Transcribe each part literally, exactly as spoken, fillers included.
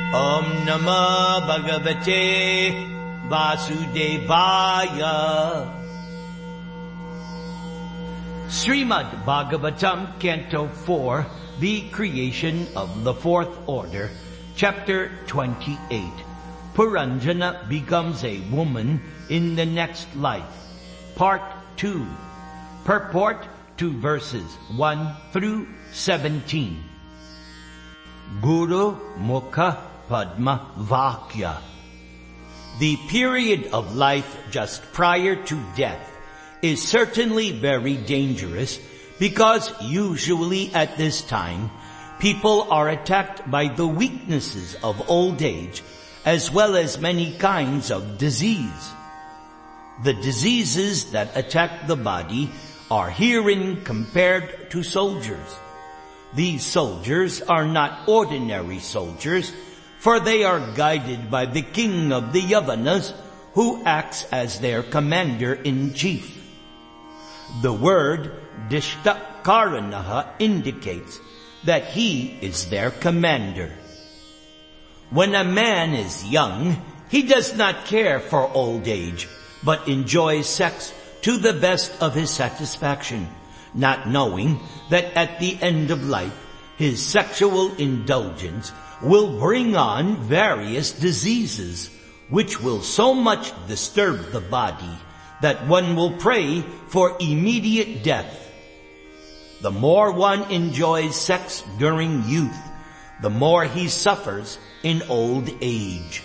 Om Namah Bhagavate Vasudevaya. Srimad Bhagavatam, Canto four, The Creation of the Fourth Order, Chapter twenty-eight. Puranjana becomes a woman in the next life. Part two. Purport to verses one through seventeen. Guru Mukha Padma Vakya. The period of life just prior to death is certainly very dangerous because usually at this time people are attacked by the weaknesses of old age as well as many kinds of disease. The diseases that attack the body are herein compared to soldiers. These soldiers are not ordinary soldiers, for they are guided by the king of the Yavanas, who acts as their commander-in-chief. The word Dishtakaranaha indicates that he is their commander. When a man is young, he does not care for old age, but enjoys sex to the best of his satisfaction, not knowing that at the end of life, his sexual indulgence will bring on various diseases, which will so much disturb the body that one will pray for immediate death. The more one enjoys sex during youth, the more he suffers in old age.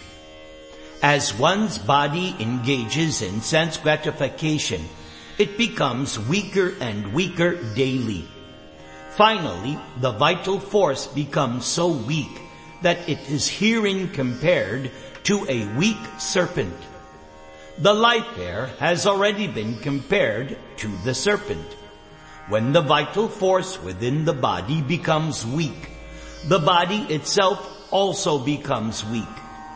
As one's body engages in sense gratification, it becomes weaker and weaker daily. Finally, the vital force becomes so weak that it is herein compared to a weak serpent. The life air has already been compared to the serpent. When the vital force within the body becomes weak, the body itself also becomes weak.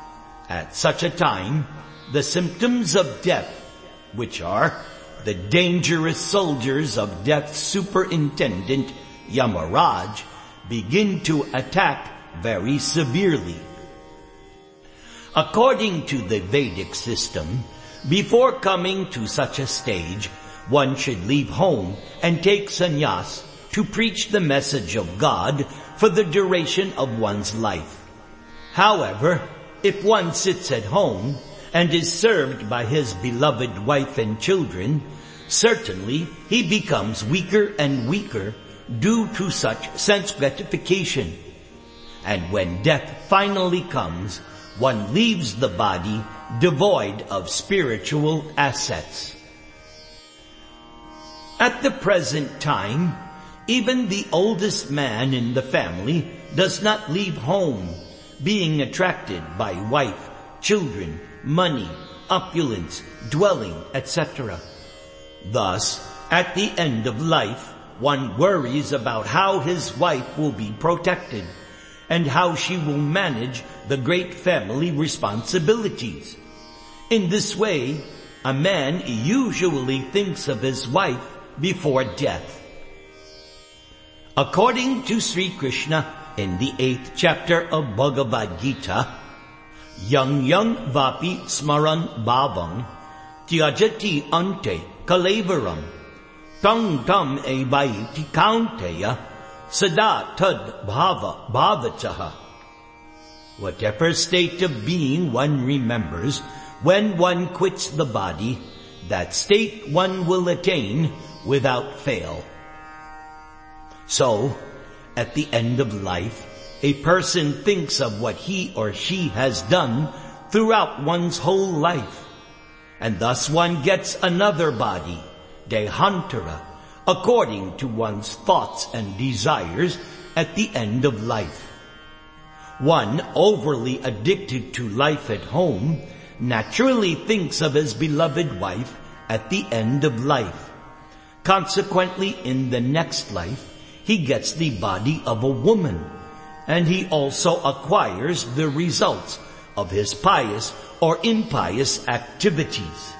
At such a time, the symptoms of death, which are the dangerous soldiers of death's superintendent, Yamaraj, begin to attack very severely. According to the Vedic system, before coming to such a stage, one should leave home and take sannyas to preach the message of God for the duration of one's life. However, if one sits at home and is served by his beloved wife and children, certainly he becomes weaker and weaker due to such sense gratification. And when death finally comes, one leaves the body devoid of spiritual assets. At the present time, even the oldest man in the family does not leave home, being attracted by wife, children, money, opulence, dwelling, et cetera. Thus, at the end of life, one worries about how his wife will be protected and how she will manage the great family responsibilities. In this way, a man usually thinks of his wife before death. According to Sri Krishna in the eighth chapter of Bhagavad Gita, Yang yang vapi smaran bhavang tyajati ante kalevaram tang tam evaiti kaunteya sada tad bhava bhavataha. Whatever state of being one remembers when one quits the body, that state one will attain without fail. So, at the end of life, a person thinks of what he or she has done throughout one's whole life, and thus one gets another body, Dehantara, according to one's thoughts and desires at the end of life. One overly addicted to life at home naturally thinks of his beloved wife at the end of life. Consequently, in the next life, he gets the body of a woman, and he also acquires the results of his pious or impious activities.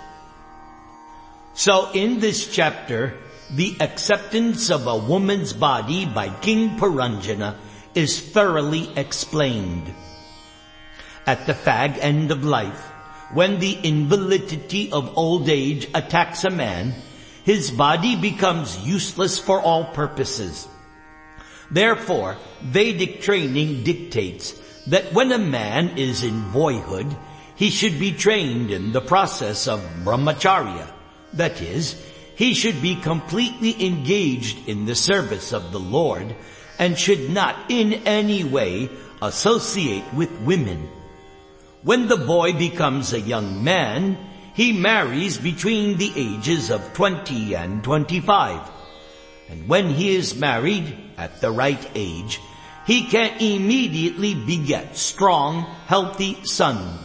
So in this chapter, the acceptance of a woman's body by King Puranjana is thoroughly explained. at the fag end of life, when the invalidity of old age attacks a man, his body becomes useless for all purposes. Therefore, Vedic training dictates that when a man is in boyhood, he should be trained in the process of brahmacharya. That is, he should be completely engaged in the service of the Lord and should not in any way associate with women. When the boy becomes a young man, he marries between the ages of twenty and twenty-five. And when he is married at the right age, he can immediately beget strong, healthy sons.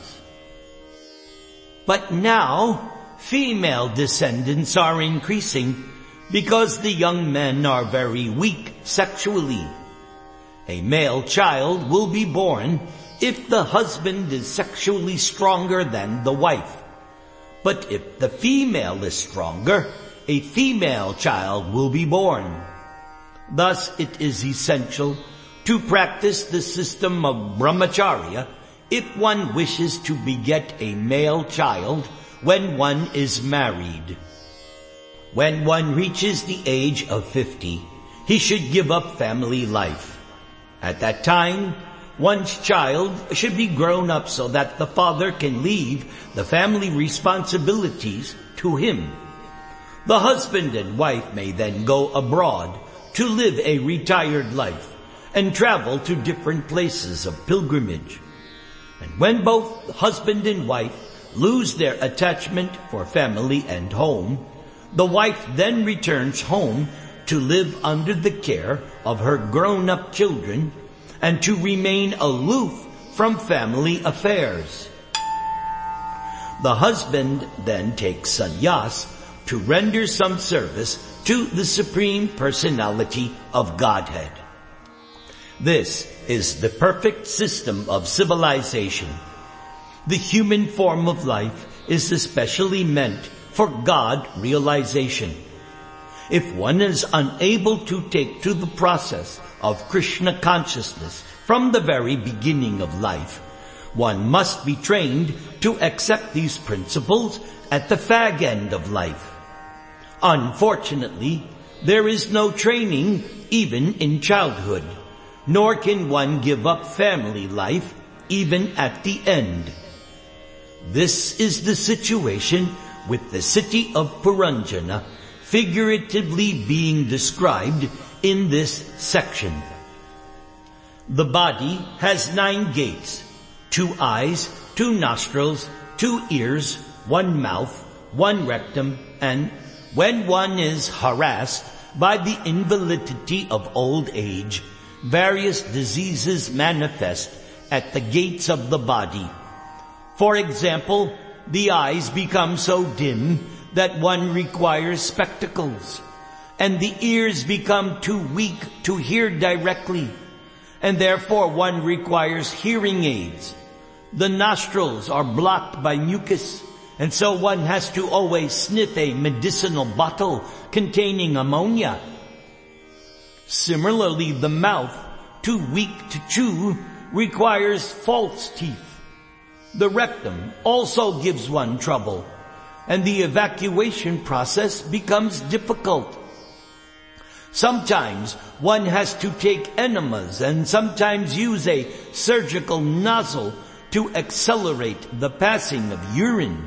But now, female descendants are increasing because the young men are very weak sexually. A male child will be born if the husband is sexually stronger than the wife. But if the female is stronger, a female child will be born. Thus, it is essential to practice the system of brahmacharya if one wishes to beget a male child when one is married. When one reaches the age of fifty, he should give up family life. At that time, one's child should be grown up so that the father can leave the family responsibilities to him. The husband and wife may then go abroad to live a retired life and travel to different places of pilgrimage. And when both husband and wife lose their attachment for family and home, the wife then returns home to live under the care of her grown-up children and to remain aloof from family affairs. The husband then takes sannyas to render some service to the Supreme Personality of Godhead. This is the perfect system of civilization. The human form of life is especially meant for God realization. If one is unable to take to the process of Krishna consciousness from the very beginning of life, one must be trained to accept these principles at the fag end of life. Unfortunately, there is no training even in childhood, nor can one give up family life even at the end. This is the situation with the city of Puranjana, figuratively being described in this section. The body has nine gates, two eyes, two nostrils, two ears, one mouth, one rectum, and when one is harassed by the invalidity of old age, various diseases manifest at the gates of the body. For example, the eyes become so dim that one requires spectacles, and the ears become too weak to hear directly, and therefore one requires hearing aids. The nostrils are blocked by mucus, and so one has to always sniff a medicinal bottle containing ammonia. Similarly, the mouth, too weak to chew, requires false teeth. The rectum also gives one trouble, and the evacuation process becomes difficult. Sometimes one has to take enemas and sometimes use a surgical nozzle to accelerate the passing of urine.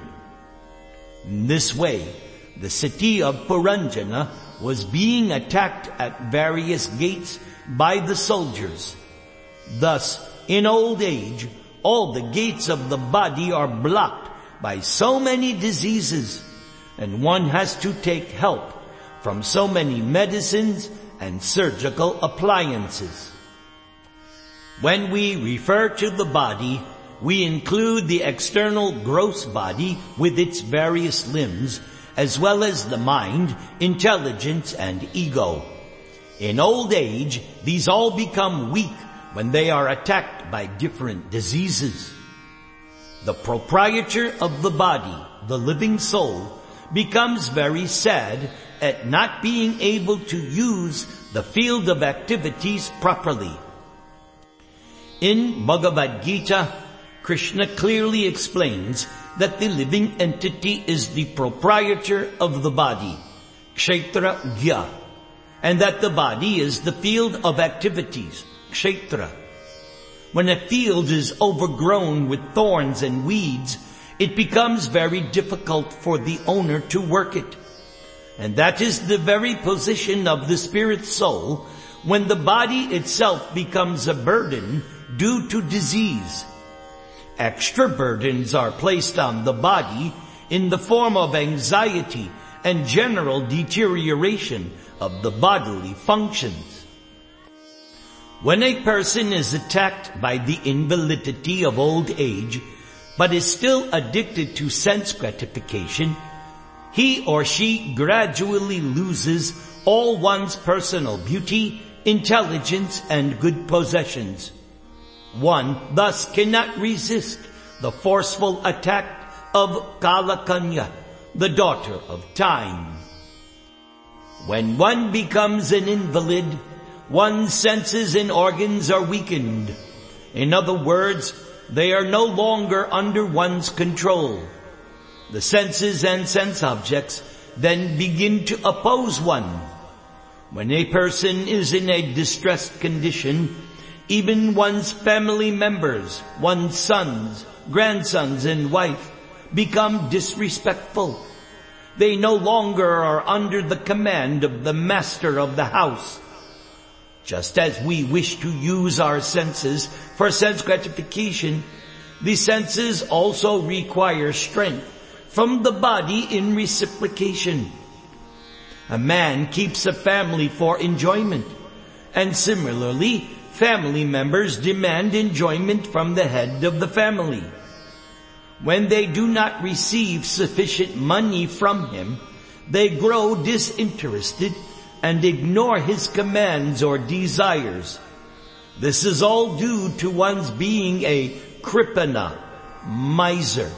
In this way, the city of Puranjana was being attacked at various gates by the soldiers. Thus, in old age, all the gates of the body are blocked by so many diseases, and one has to take help from so many medicines and surgical appliances. When we refer to the body, we include the external gross body with its various limbs, as well as the mind, intelligence, and ego. In old age, these all become weak when they are attacked by different diseases. The proprietor of the body, the living soul, becomes very sad at not being able to use the field of activities properly. In Bhagavad Gita, Krishna clearly explains that the living entity is the proprietor of the body, kshetra gya, and that the body is the field of activities, kshetra. When a field is overgrown with thorns and weeds, it becomes very difficult for the owner to work it. And that is the very position of the spirit soul when the body itself becomes a burden due to disease. Extra burdens are placed on the body in the form of anxiety and general deterioration of the bodily functions. When a person is attacked by the invalidity of old age, but is still addicted to sense gratification, he or she gradually loses all one's personal beauty, intelligence, and good possessions. One thus cannot resist the forceful attack of Kalakanya, the daughter of time. When one becomes an invalid, one's senses and organs are weakened. In other words, they are no longer under one's control. The senses and sense objects then begin to oppose one. When a person is in a distressed condition, even one's family members, one's sons, grandsons, and wife become disrespectful. They no longer are under the command of the master of the house. Just as we wish to use our senses for sense gratification, the senses also require strength from the body in reciprocation. A man keeps a family for enjoyment, and similarly, family members demand enjoyment from the head of the family. When they do not receive sufficient money from him, they grow disinterested and ignore his commands or desires. This is all due to one's being a kripana, miser.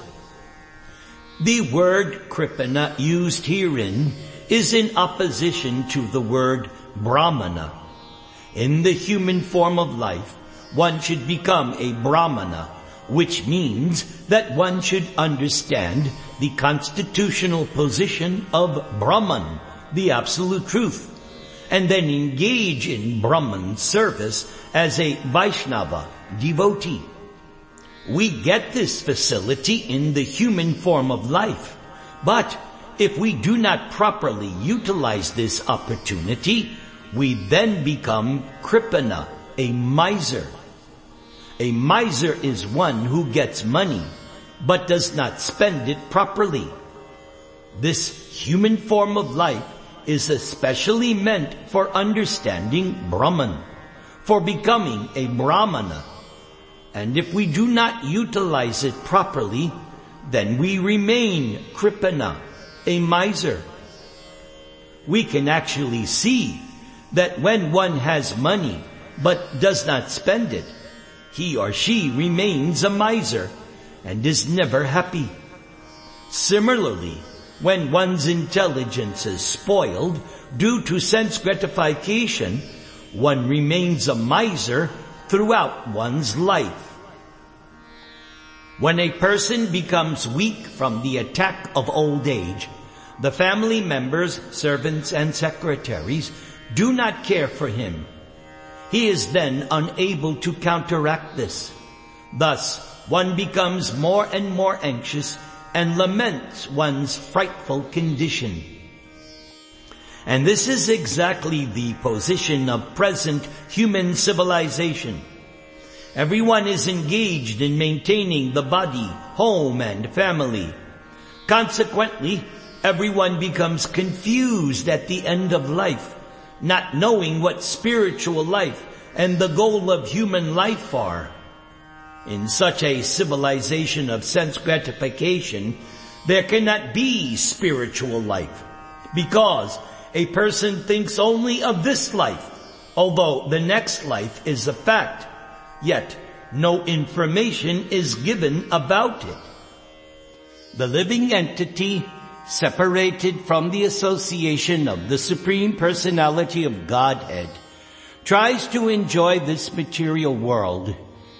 The word kripana used herein is in opposition to the word brahmana. In the human form of life, one should become a brahmana, which means that one should understand the constitutional position of Brahman, the absolute truth, and then engage in Brahman service as a Vaishnava, devotee. We get this facility in the human form of life, but if we do not properly utilize this opportunity, we then become kripana, a miser. A miser is one who gets money, but does not spend it properly. This human form of life is especially meant for understanding Brahman, for becoming a Brahmana. And if we do not utilize it properly, then we remain kripana, a miser. We can actually see that when one has money but does not spend it, he or she remains a miser and is never happy. Similarly, when one's intelligence is spoiled due to sense gratification, one remains a miser throughout one's life. When a person becomes weak from the attack of old age, the family members, servants, and secretaries do not care for him. He is then unable to counteract this. Thus, one becomes more and more anxious and laments one's frightful condition. And this is exactly the position of present human civilization. Everyone is engaged in maintaining the body, home, and family. Consequently, everyone becomes confused at the end of life, not knowing what spiritual life and the goal of human life are. In such a civilization of sense gratification, there cannot be spiritual life, because a person thinks only of this life, although the next life is a fact, yet no information is given about it. The living entity, separated from the association of the Supreme Personality of Godhead, tries to enjoy this material world.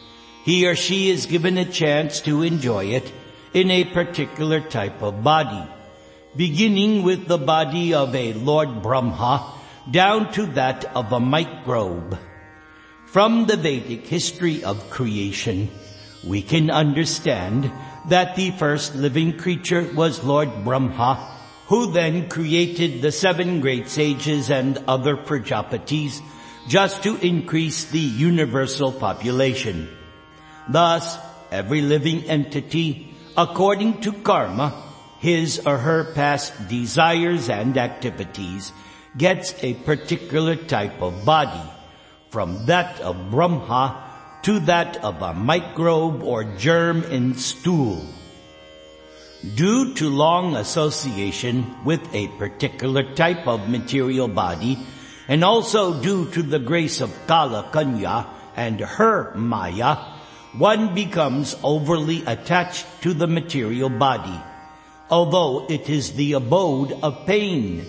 he or she is given a chance to enjoy it in a particular type of body, beginning with the body of a Lord Brahma down to that of a microbe. From the Vedic history of creation, we can understand that the first living creature was Lord Brahma, who then created the seven great sages and other Prajapatis just to increase the universal population. Thus, every living entity, according to karma, his or her past desires and activities, gets a particular type of body, from that of Brahma to that of a microbe or germ in stool. Due to long association with a particular type of material body, and also due to the grace of Kala Kanya and her Maya, one becomes overly attached to the material body, although it is the abode of pain.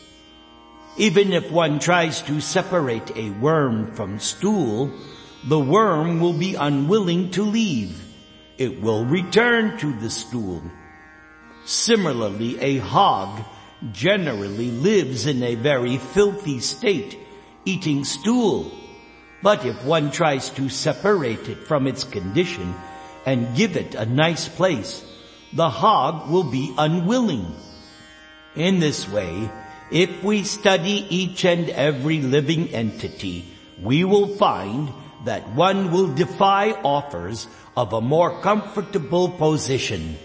Even if one tries to separate a worm from stool, the worm will be unwilling to leave. It will return to the stool. Similarly, a hog generally lives in a very filthy state, eating stool. But if one tries to separate it from its condition and give it a nice place, the hog will be unwilling. In this way, if we study each and every living entity, we will find that one will defy offers of a more comfortable position.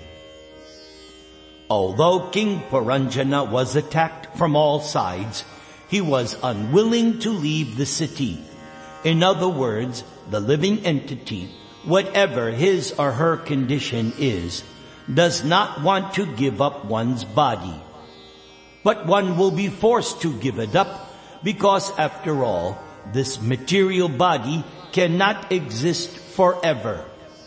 Although King Puranjana was attacked from all sides, he was unwilling to leave the city. In other words, the living entity, whatever his or her condition is, does not want to give up one's body. But one will be forced to give it up because, after all, this material body cannot exist forever.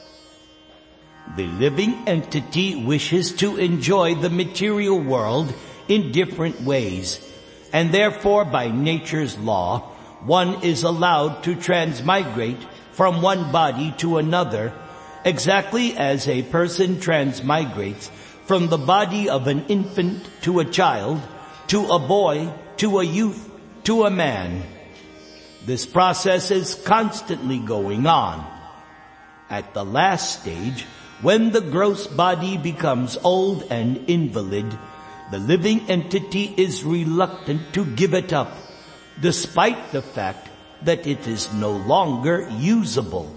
The living entity wishes to enjoy the material world in different ways, and therefore by nature's law, one is allowed to transmigrate from one body to another, exactly as a person transmigrates from the body of an infant to a child, to a boy, to a youth, to a man. This process is constantly going on. At the last stage, when the gross body becomes old and invalid, the living entity is reluctant to give it up, despite the fact that it is no longer usable.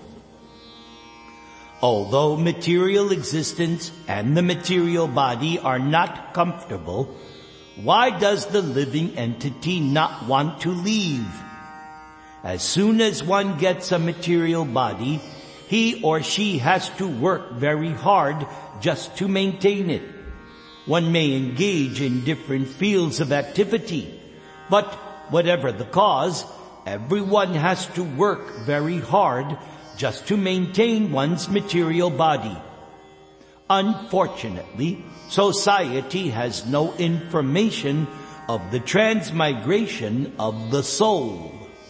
Although material existence and the material body are not comfortable, why does the living entity not want to leave? As soon as one gets a material body, he or she has to work very hard just to maintain it. One may engage in different fields of activity, but whatever the cause, everyone has to work very hard just to maintain one's material body. Unfortunately, society has no information of the transmigration of the soul.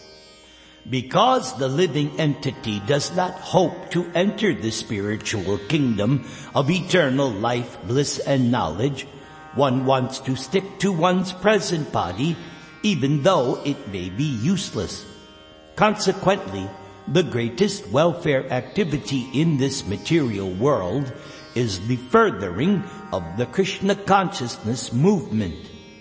Because the living entity does not hope to enter the spiritual kingdom of eternal life, bliss, and knowledge, one wants to stick to one's present body, even though it may be useless. Consequently, the greatest welfare activity in this material world is the furthering of the Krishna consciousness movement.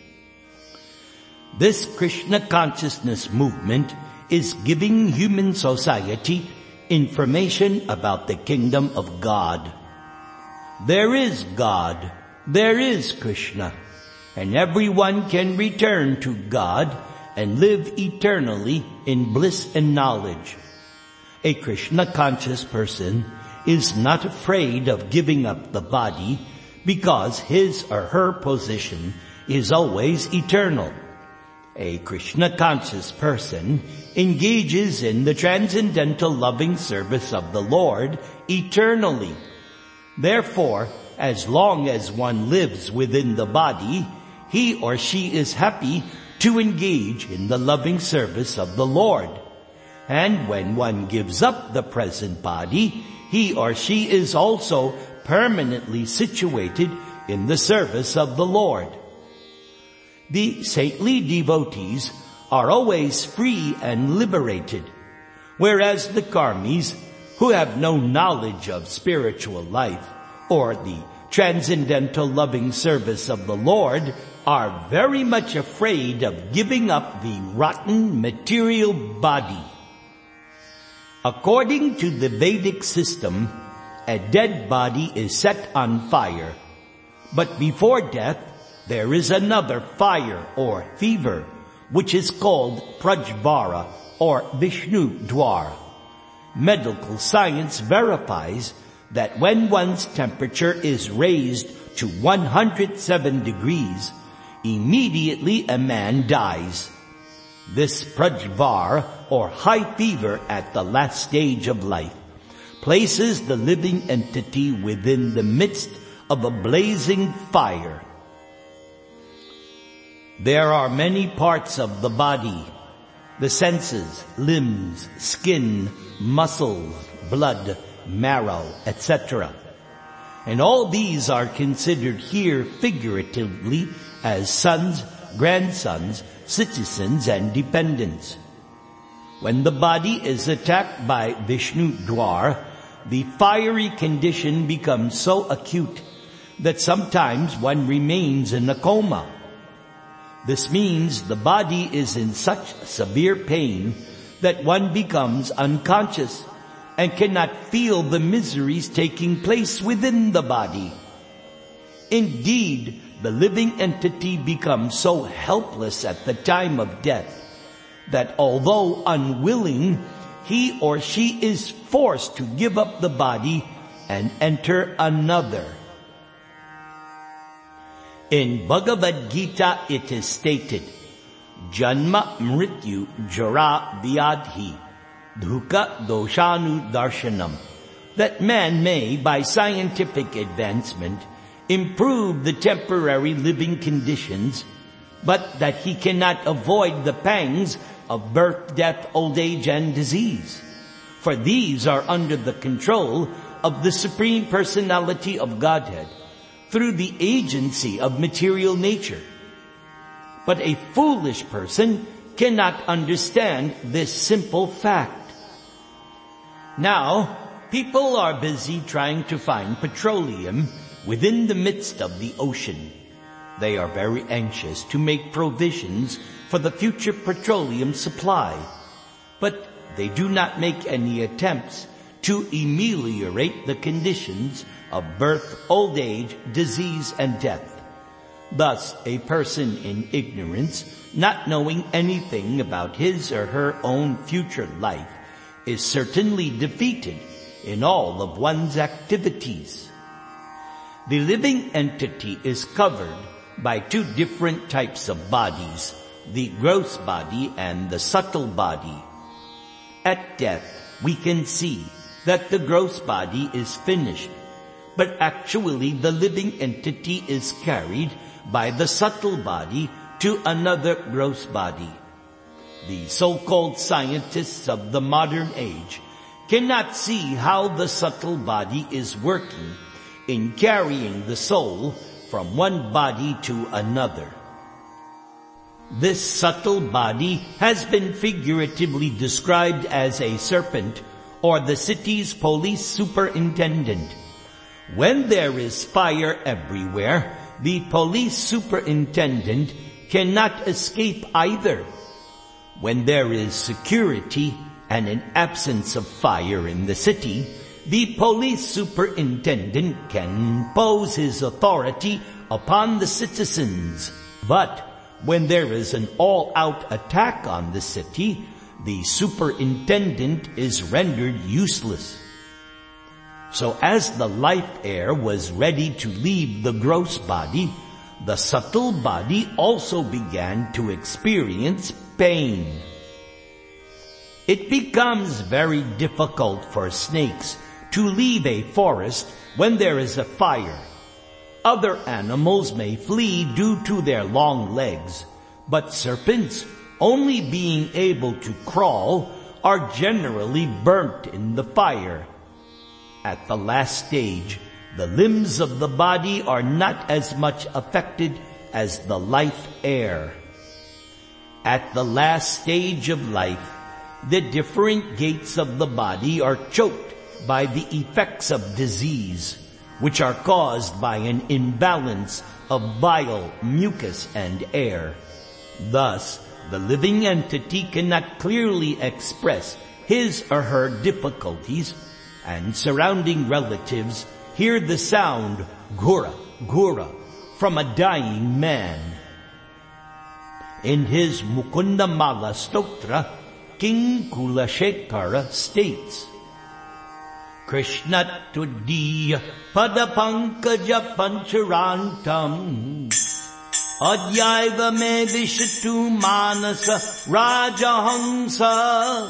This Krishna consciousness movement is giving human society information about the kingdom of God. There is God, there is Krishna, and everyone can return to God and live eternally in bliss and knowledge. A Krishna-conscious person is not afraid of giving up the body because his or her position is always eternal. A Krishna-conscious person engages in the transcendental loving service of the Lord eternally. Therefore, as long as one lives within the body, he or she is happy to engage in the loving service of the Lord. And when one gives up the present body, he or she is also permanently situated in the service of the Lord. The saintly devotees are always free and liberated, whereas the karmis, who have no knowledge of spiritual life or the transcendental loving service of the Lord, are very much afraid of giving up the rotten material body. According to the Vedic system, a dead body is set on fire, but before death there is another fire or fever, which is called Prajvara or Vishnu Dwar. Medical science verifies that when one's temperature is raised to one hundred seven degrees, immediately a man dies. This Prajvar, or high fever at the last stage of life, places the living entity within the midst of a blazing fire. There are many parts of the body: the senses, limbs, skin, muscles, blood, marrow, et cetera. And all these are considered here figuratively as sons, grandsons, citizens, and dependents. When the body is attacked by Vishnu Dwar, the fiery condition becomes so acute that sometimes one remains in a coma. This means the body is in such severe pain that one becomes unconscious and cannot feel the miseries taking place within the body. Indeed, the living entity becomes so helpless at the time of death that although unwilling, he or she is forced to give up the body and enter another. In Bhagavad Gita it is stated, Janma Mrityu Jara Vyadhi Dukha Doshanu Darshanam, that man may, by scientific advancement, improve the temporary living conditions, but that he cannot avoid the pangs of birth, death, old age, and disease. For these are under the control of the Supreme Personality of Godhead through the agency of material nature. But a foolish person cannot understand this simple fact. Now, people are busy trying to find petroleum within the midst of the ocean. They are very anxious to make provisions for the future petroleum supply, but they do not make any attempts to ameliorate the conditions of birth, old age, disease, and death. Thus, a person in ignorance, not knowing anything about his or her own future life, is certainly defeated in all of one's activities. The living entity is covered by two different types of bodies, the gross body and the subtle body. At death, we can see that the gross body is finished, but actually the living entity is carried by the subtle body to another gross body. The so-called scientists of the modern age cannot see how the subtle body is working in carrying the soul from one body to another. This subtle body has been figuratively described as a serpent or the city's police superintendent. When there is fire everywhere, the police superintendent cannot escape either. When there is security and an absence of fire in the city, the police superintendent can impose his authority upon the citizens. But when there is an all-out attack on the city, the superintendent is rendered useless. So as the life air was ready to leave the gross body, the subtle body also began to experience pain. It becomes very difficult for snakes to leave a forest when there is a fire. Other animals may flee due to their long legs, but serpents, only being able to crawl, are generally burnt in the fire. At the last stage, the limbs of the body are not as much affected as the life air. At the last stage of life, the different gates of the body are choked by the effects of disease, which are caused by an imbalance of bile, mucus, and air. Thus, the living entity cannot clearly express his or her difficulties, and surrounding relatives hear the sound "gura, gura" from a dying man. In his Mukundamala Stotra, King Kulashekara states, Krishna Tuddiya Padapankaja Pancharantam Adyaiva me vishatu manasa rajahamsa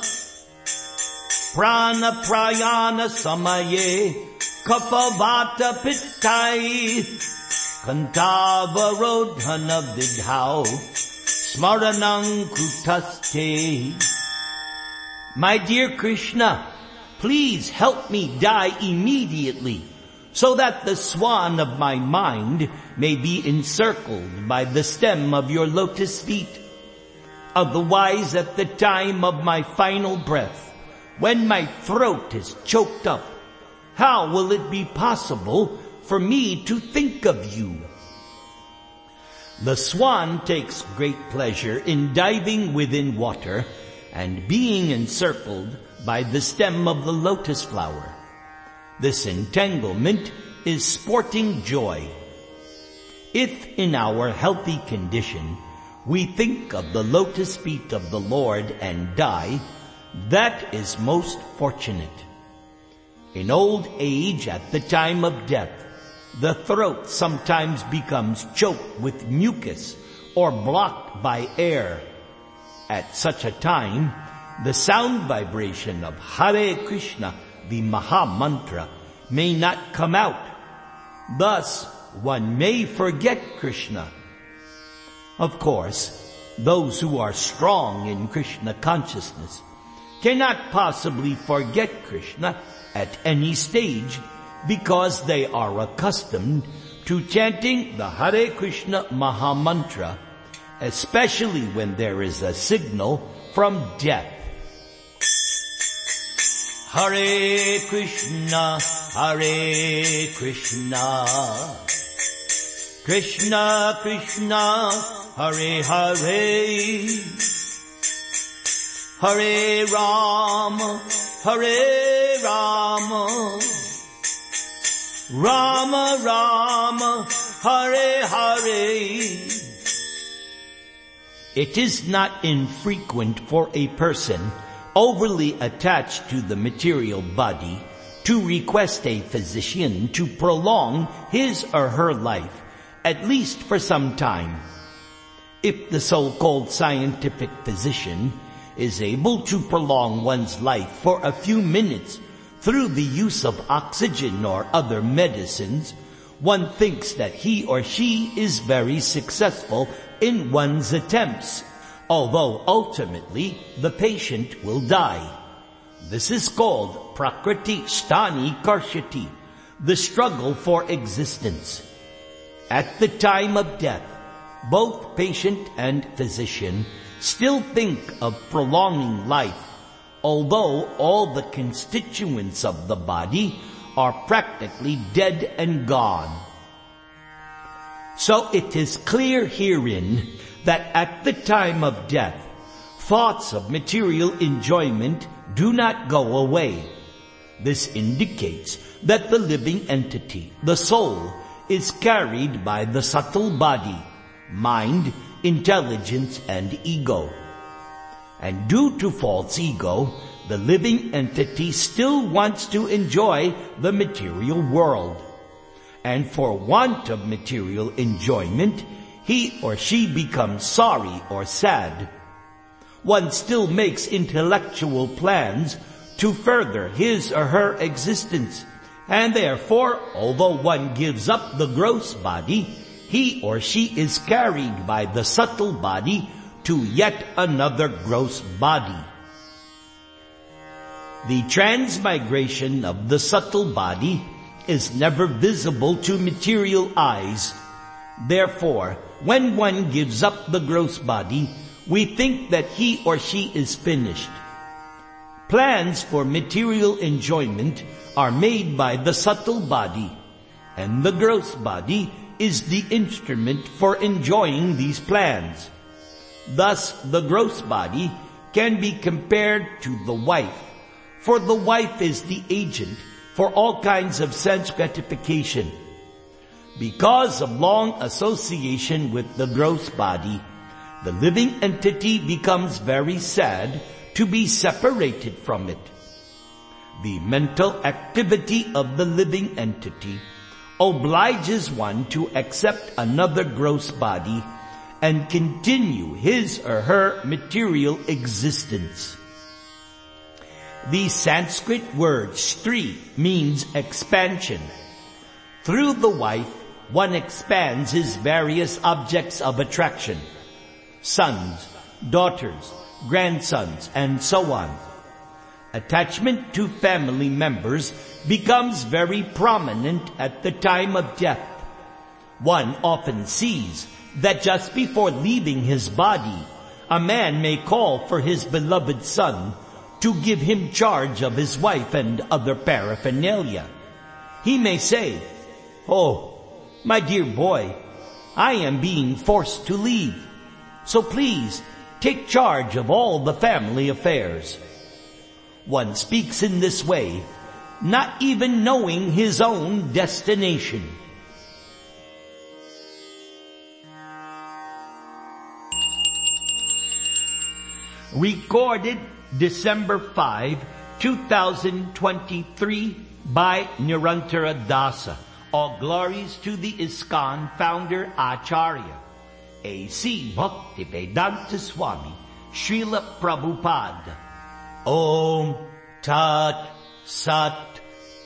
Prana prayana samaye kapavata pittai Kantavarodhana vidhau smaranang kutaste. My dear Krishna, please help me die immediately, so that the swan of my mind may be encircled by the stem of your lotus feet. Otherwise, at the time of my final breath, when my throat is choked up, how will it be possible for me to think of you? The swan takes great pleasure in diving within water and being encircled by the stem of the lotus flower. This entanglement is sporting joy. If in our healthy condition we think of the lotus feet of the Lord and die, that is most fortunate. In old age, at the time of death, the throat sometimes becomes choked with mucus or blocked by air. At such a time, the sound vibration of Hare Krishna, the Maha Mantra, may not come out. Thus, one may forget Krishna. Of course, those who are strong in Krishna consciousness cannot possibly forget Krishna at any stage, because they are accustomed to chanting the Hare Krishna Maha Mantra, especially when there is a signal from death. Hare Krishna, Hare Krishna, Krishna Krishna, Hare Hare, Hare Rama, Hare Rama, Rama Rama, Hare Hare. It is not infrequent for a person overly attached to the material body to request a physician to prolong his or her life, at least for some time. If the so-called scientific physician is able to prolong one's life for a few minutes through the use of oxygen or other medicines, one thinks that he or she is very successful in one's attempts, although ultimately the patient will die. This is called Prakriti Sthani Karshati, the struggle for existence. At the time of death, both patient and physician still think of prolonging life, although all the constituents of the body are practically dead and gone. So it is clear herein that at the time of death, thoughts of material enjoyment do not go away. This indicates that the living entity, the soul, is carried by the subtle body, mind, intelligence, and ego. And due to false ego, the living entity still wants to enjoy the material world. And for want of material enjoyment, he or she becomes sorry or sad. One still makes intellectual plans to further his or her existence, and therefore, although one gives up the gross body, he or she is carried by the subtle body to yet another gross body. The transmigration of the subtle body is never visible to material eyes. Therefore, when one gives up the gross body, we think that he or she is finished. Plans for material enjoyment are made by the subtle body, and the gross body is the instrument for enjoying these plans. Thus, the gross body can be compared to the wife, for the wife is the agent for all kinds of sense gratification. Because of long association with the gross body, the living entity becomes very sad to be separated from it. The mental activity of the living entity obliges one to accept another gross body and continue his or her material existence. The Sanskrit word stri means expansion. Through the wife, one expands his various objects of attraction, sons, daughters, grandsons, and so on. Attachment to family members becomes very prominent at the time of death. One often sees that just before leaving his body, a man may call for his beloved son to give him charge of his wife and other paraphernalia. He may say, "Oh, my dear boy, I am being forced to leave, so please take charge of all the family affairs." One speaks in this way, not even knowing his own destination. Recorded December fifth, two thousand twenty-three by Nirantara Dasa. All glories to the ISKCON founder Acharya A C Bhaktivedanta Swami Srila Prabhupada. Om Tat Sat.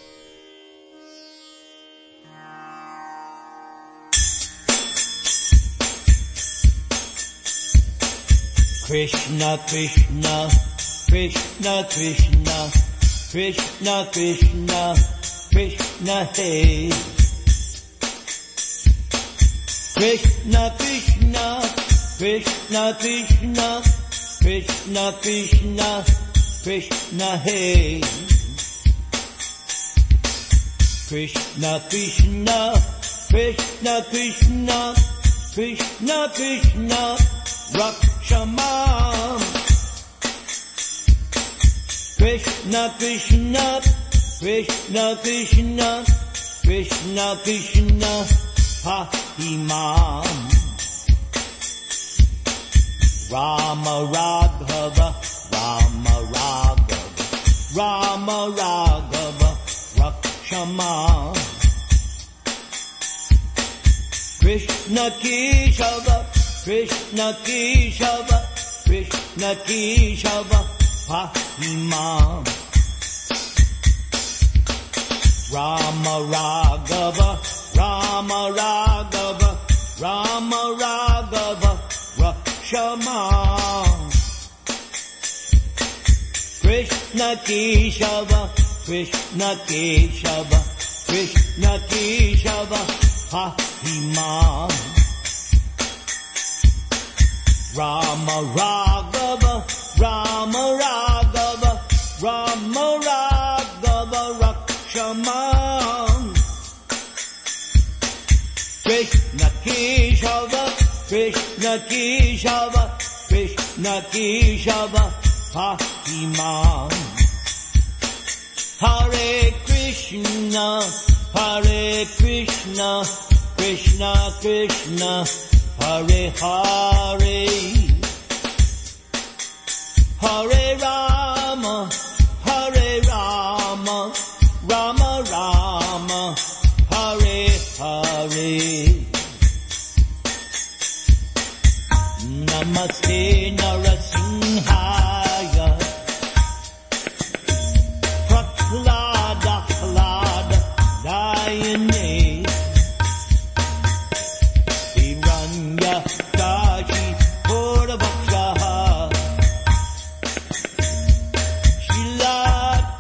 Krishna Krishna Krishna Krishna Krishna Krishna Krishna Hey Krishna Krishna Krishna Krishna Krishna Krishna Krishna Hey Krishna Krishna Krishna Krishna Krishna Krishna Rakshamam Krishna Krishna Krishna Krishna Krishna Krishna Pahimam Rama Raghava Rama Raghava Rama Raghava Rakshama Krishna Keshava Krishna Keshava Krishna Keshava Pahimam Rama Raghava Rama Raghava Rama Raghava Rakshama Krishna Keshava Krishna Keshava Krishna Keshava Pahimam Rama Raghava Rama Raghava Rama Raghava Rakshama Krishna Keshava Krishna Keshava Krishna Keshava Pahimam Hare Krishna Hare Krishna Krishna Krishna Hare Hare Hare Rama Hare Rama Rama Rama Hare Hare Namaste Narasimhaya Prahlada Hlada Dayane Hiranya Kashi Puravakshaha Shila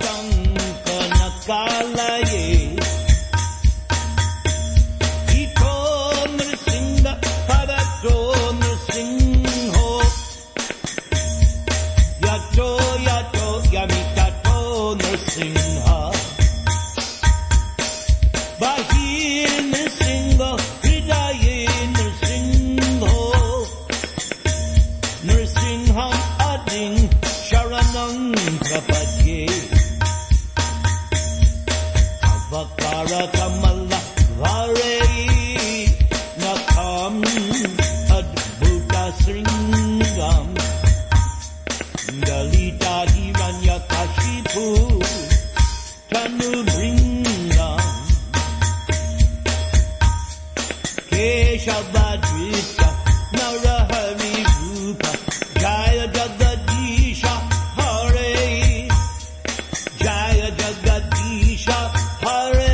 Sringam Dalita Hiranyakashipu Tanu Bringam Keshavadrita Narahari Rupa Jaya Jagadisha Hare Jaya Jagadisha Hare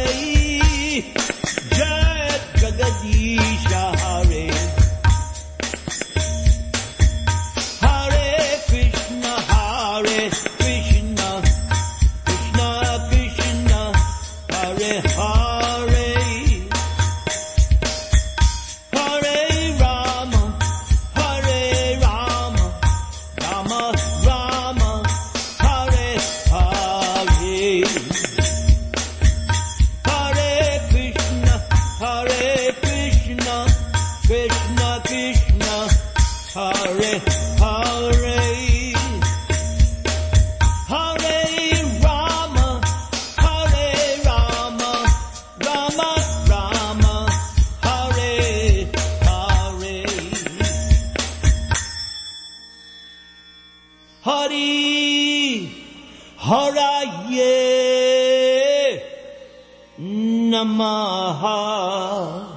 Jaya Jagadisha Hare Hare Krishna Hare Krishna Krishna Krishna Hare Hare Hare Rama Hare Rama Rama Rama Hare Hare Hare Krishna Hare Krishna Krishna Krishna Hare Hare Hare Rama Hare Rama Rama Rama Hare Hare Hari Haraye Namaha